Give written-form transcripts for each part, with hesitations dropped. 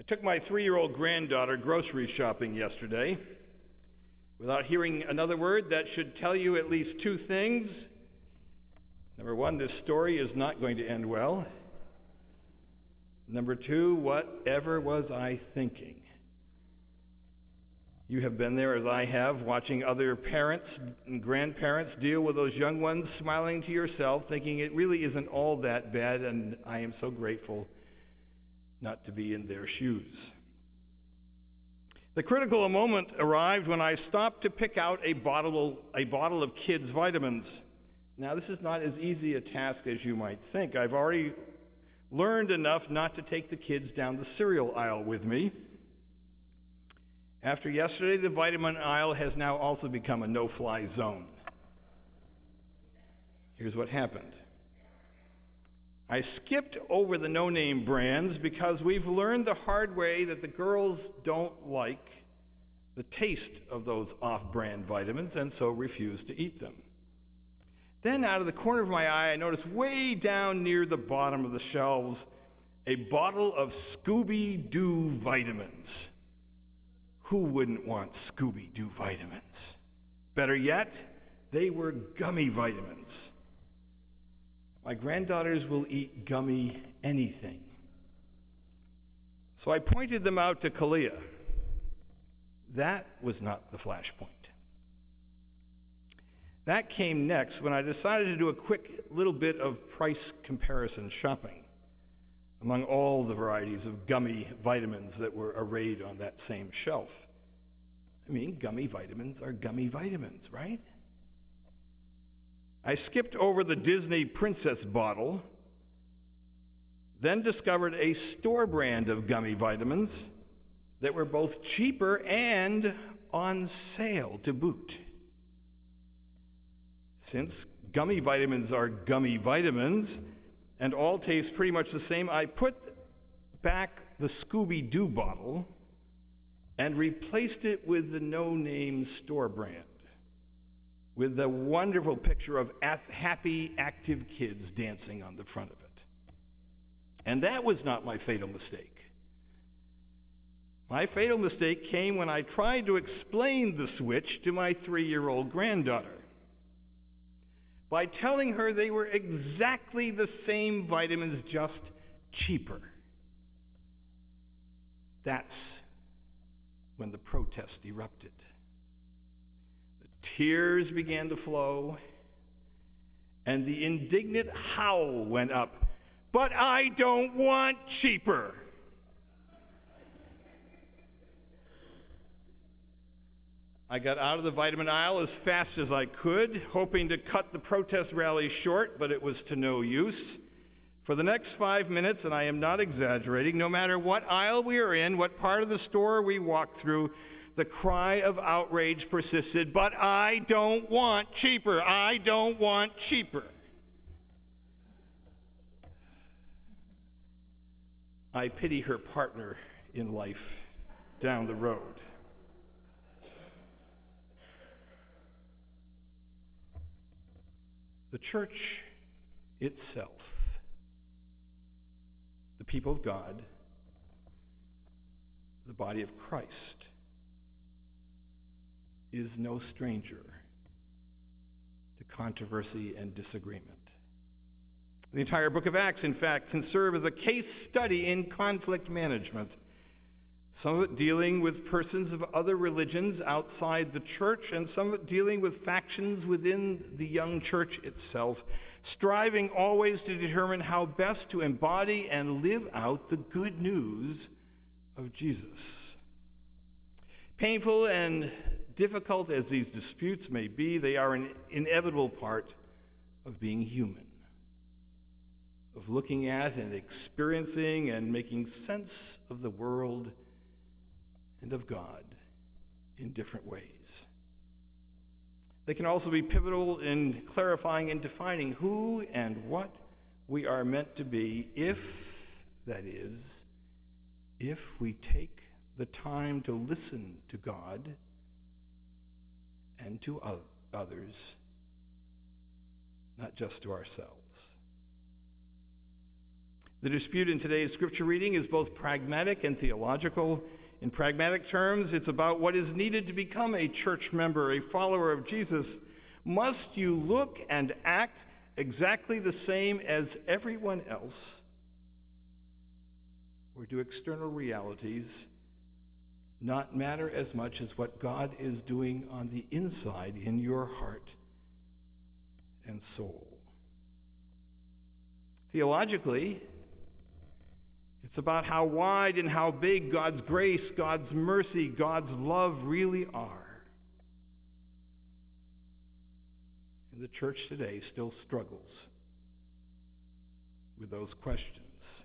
Took my 3-year-old granddaughter grocery shopping yesterday. Without hearing another word, that should tell you at least 2 things. Number 1, this story is not going to end well. Number 2, whatever was I thinking? You have been there, as I have, watching other parents and grandparents deal with those young ones, smiling to yourself, thinking it really isn't all that bad, and I am so grateful not to be in their shoes. The critical moment arrived when I stopped to pick out a bottle of kids' vitamins. Now, this is not as easy a task as you might think. I've already learned enough not to take the kids down the cereal aisle with me. After yesterday, the vitamin aisle has now also become a no-fly zone. Here's what happened. I skipped over the no-name brands because we've learned the hard way that the girls don't like the taste of those off-brand vitamins and so refuse to eat them. Then out of the corner of my eye, I noticed way down near the bottom of the shelves a bottle of Scooby-Doo vitamins. Who wouldn't want Scooby-Doo vitamins? Better yet, they were gummy vitamins. My granddaughters will eat gummy anything. So I pointed them out to Kalia. That was not the flashpoint. That came next when I decided to do a quick little bit of price comparison shopping among all the varieties of gummy vitamins that were arrayed on that same shelf. I mean, gummy vitamins are gummy vitamins, right? I skipped over the Disney Princess bottle, then discovered a store brand of gummy vitamins that were both cheaper and on sale to boot. Since gummy vitamins are gummy vitamins and all taste pretty much the same, I put back the Scooby-Doo bottle and replaced it with the no-name store brand, with the wonderful picture of happy, active kids dancing on the front of it. And that was not my fatal mistake. My fatal mistake came when I tried to explain the switch to my 3-year-old granddaughter by telling her they were exactly the same vitamins, just cheaper. That's when the protest erupted. Tears began to flow, and the indignant howl went up. But I don't want cheaper. I got out of the vitamin aisle as fast as I could, hoping to cut the protest rally short, but it was to no use. For the next 5 minutes, and I am not exaggerating, no matter what aisle we are in, what part of the store we walk through, the cry of outrage persisted, but I don't want cheaper. I don't want cheaper. I pity her partner in life down the road. The church itself, the people of God, the body of Christ, is no stranger to controversy and disagreement. The entire book of Acts, in fact, can serve as a case study in conflict management, some of it dealing with persons of other religions outside the church, and some of it dealing with factions within the young church itself, striving always to determine how best to embody and live out the good news of Jesus. Painful and difficult as these disputes may be, they are an inevitable part of being human, of looking at and experiencing and making sense of the world and of God in different ways. They can also be pivotal in clarifying and defining who and what we are meant to be if, that is, if we take the time to listen to God and to others, not just to ourselves. The dispute in today's scripture reading is both pragmatic and theological. In pragmatic terms, it's about what is needed to become a church member, a follower of Jesus. Must you look and act exactly the same as everyone else? Or do external realities not matter as much as what God is doing on the inside in your heart and soul? Theologically, it's about how wide and how big God's grace, God's mercy, God's love really are. And the church today still struggles with those questions.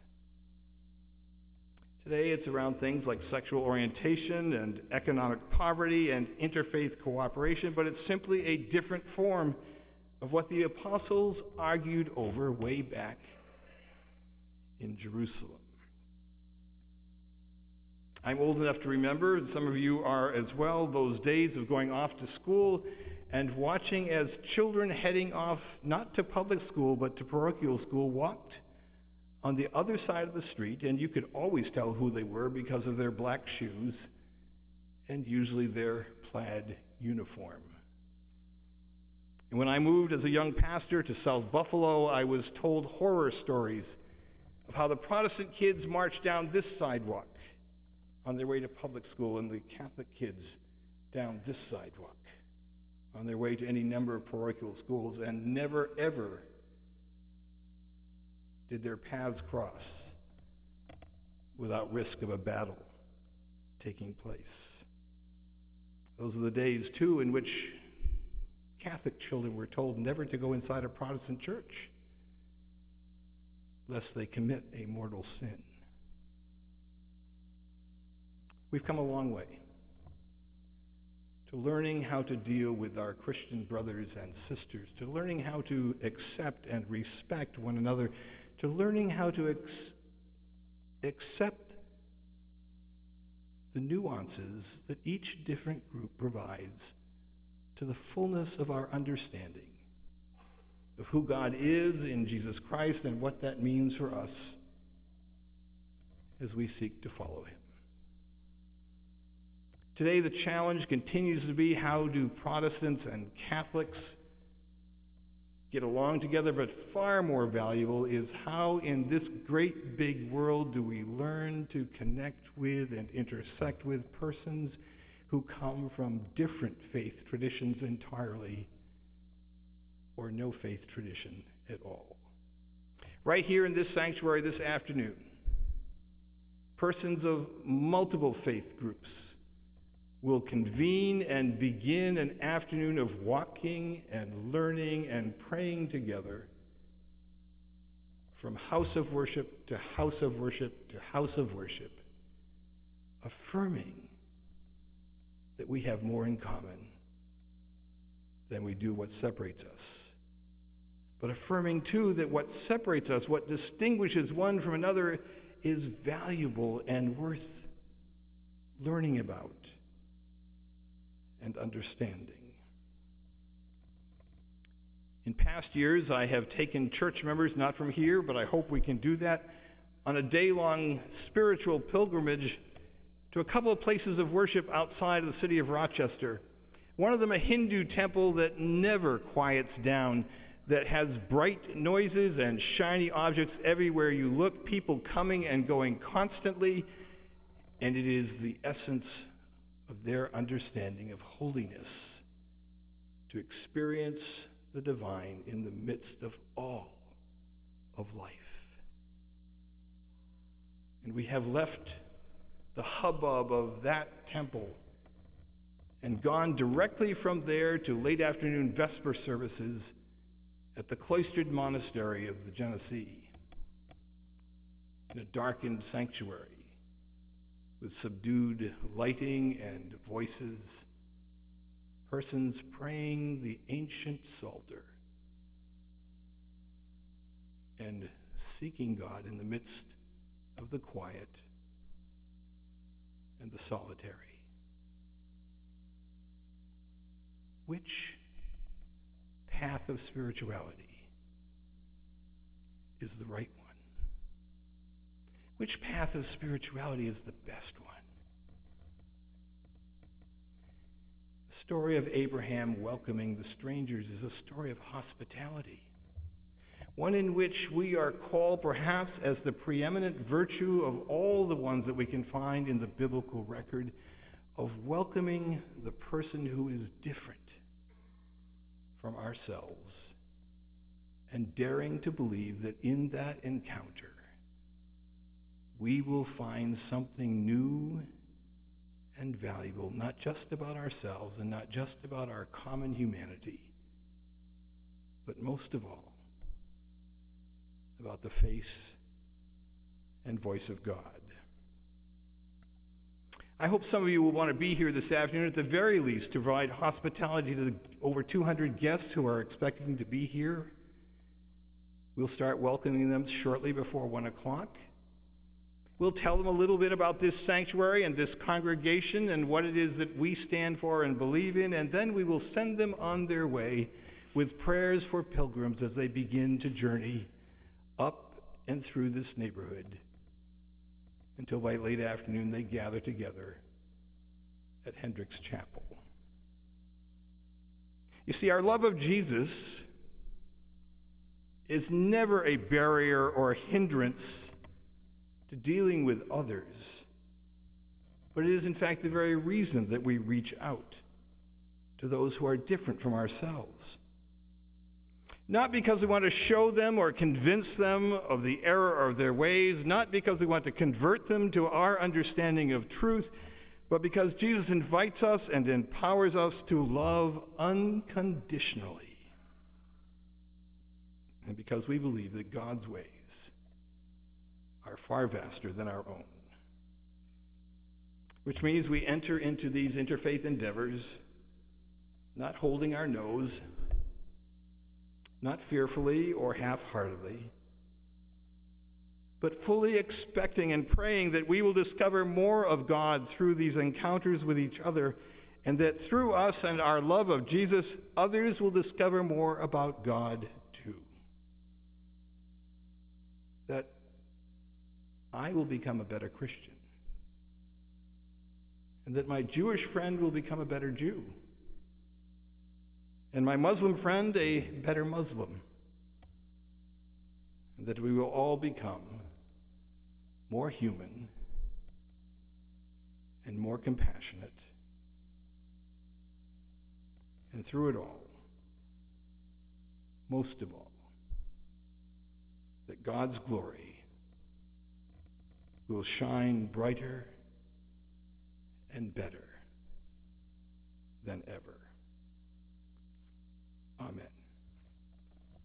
Today it's around things like sexual orientation and economic poverty and interfaith cooperation, but it's simply a different form of what the apostles argued over way back in Jerusalem. I'm old enough to remember, and some of you are as well, those days of going off to school and watching as children heading off, not to public school, but to parochial school, walked on the other side of the street, and you could always tell who they were because of their black shoes and usually their plaid uniform. And when I moved as a young pastor to South Buffalo, I was told horror stories of how the Protestant kids marched down this sidewalk on their way to public school and the Catholic kids down this sidewalk on their way to any number of parochial schools, and never, ever did their paths cross without risk of a battle taking place. Those are the days, too, in which Catholic children were told never to go inside a Protestant church lest they commit a mortal sin. We've come a long way to learning how to deal with our Christian brothers and sisters, to learning how to accept and respect one another, to learning how to accept the nuances that each different group provides to the fullness of our understanding of who God is in Jesus Christ and what that means for us as we seek to follow him. Today, the challenge continues to be, how do Protestants and Catholics get along together? But far more valuable is, how in this great big world do we learn to connect with and intersect with persons who come from different faith traditions entirely, or no faith tradition at all. Right here in this sanctuary this afternoon, persons of multiple faith groups will convene and begin an afternoon of walking and learning and praying together, from house of worship to house of worship to house of worship, affirming that we have more in common than we do what separates us. But affirming, too, that what separates us, what distinguishes one from another, is valuable and worth learning about and understanding. In past years, I have taken church members, not from here, but I hope we can do that, on a day-long spiritual pilgrimage to a couple of places of worship outside of the city of Rochester. One of them a Hindu temple that never quiets down, that has bright noises and shiny objects everywhere you look, people coming and going constantly, and it is the essence of their understanding of holiness to experience the divine in the midst of all of life. And we have left the hubbub of that temple and gone directly from there to late afternoon Vesper services at the cloistered monastery of the Genesee, in a darkened sanctuary with subdued lighting and voices, persons praying the ancient Psalter and seeking God in the midst of the quiet and the solitary. Which path of spirituality is the right one? Which path of spirituality is the best one? The story of Abraham welcoming the strangers is a story of hospitality. One in which we are called perhaps as the preeminent virtue of all the ones that we can find in the biblical record of welcoming the person who is different from ourselves and daring to believe that in that encounter we will find something new and valuable, not just about ourselves and not just about our common humanity, but most of all, about the face and voice of God. I hope some of you will want to be here this afternoon at the very least to provide hospitality to the over 200 guests who are expecting to be here. We'll start welcoming them shortly before 1 o'clock. We'll tell them a little bit about this sanctuary and this congregation and what it is that we stand for and believe in, and then we will send them on their way with prayers for pilgrims as they begin to journey up and through this neighborhood until by late afternoon they gather together at Hendricks Chapel. You see, our love of Jesus is never a barrier or a hindrance to dealing with others, but it is in fact the very reason that we reach out to those who are different from ourselves. Not because we want to show them or convince them of the error of their ways, not because we want to convert them to our understanding of truth, but because Jesus invites us and empowers us to love unconditionally. And because we believe that God's ways are far vaster than our own. Which means we enter into these interfaith endeavors not holding our nose, not fearfully or half-heartedly, but fully expecting and praying that we will discover more of God through these encounters with each other, and that through us and our love of Jesus, others will discover more about God too. That I will become a better Christian, and that my Jewish friend will become a better Jew, and my Muslim friend a better Muslim, and that we will all become more human and more compassionate. And through it all, most of all, that God's glory will shine brighter and better than ever.